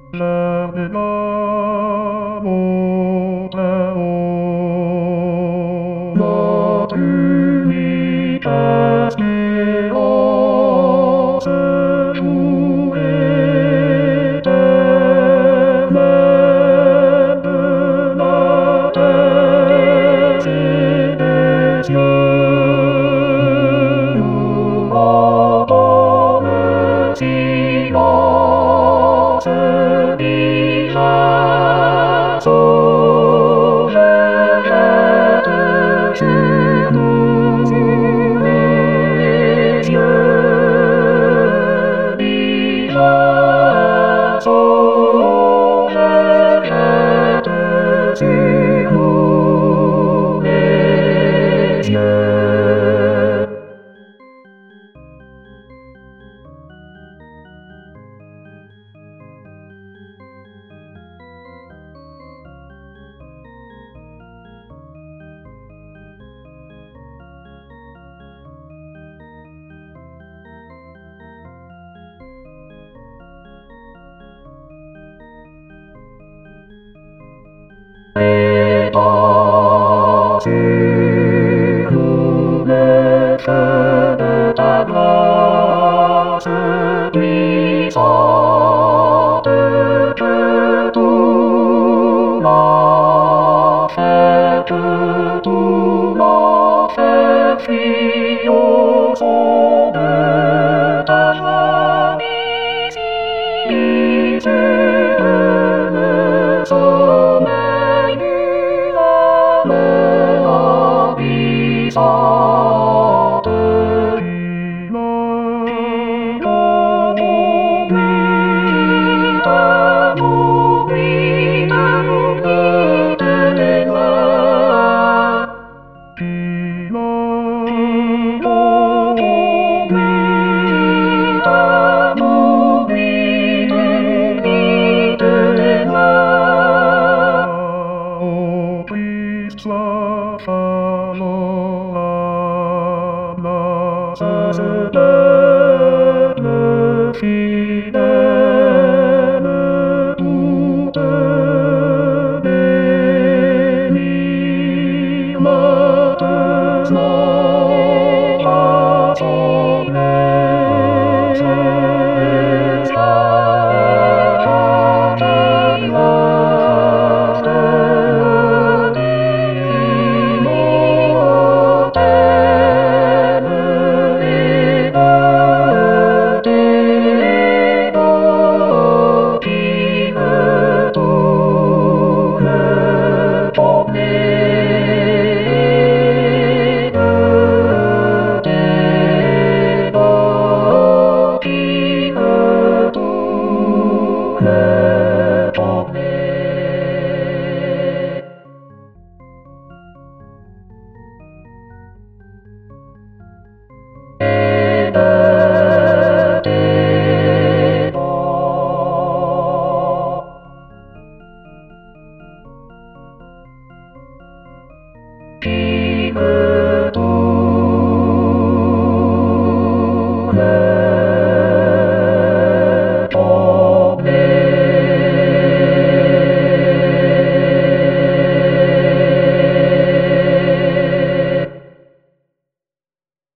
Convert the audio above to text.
L'heure des l'amour très haut, notre unique espérance, jour éternel de la terre et des cieux, nous rendons le silence. Sur nous les yeux, déjà son jette sur nous les yeux. Étends sur nous le feu de ta grâce puissante, que tout l'enfer fuit au son de ta joie miséricorde, le sommeil du mort puissante. Le fidèle toute bénir maintenant rassemblés.